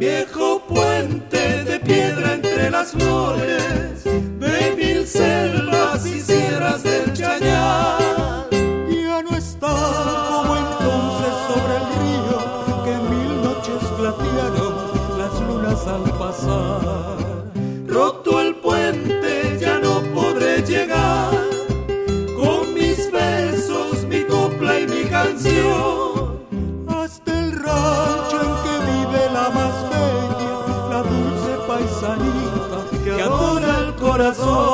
viejo puente de piedra entre las flores de mil selvas y sierras del Chañar. Ya no está como entonces sobre el río que mil noches platearon las lunas al pasar. Roto el puente ya no podré llegar con mis versos, mi copla y mi canción hasta el rancho en que vive la más bella, la dulce paisanita que adora el corazón.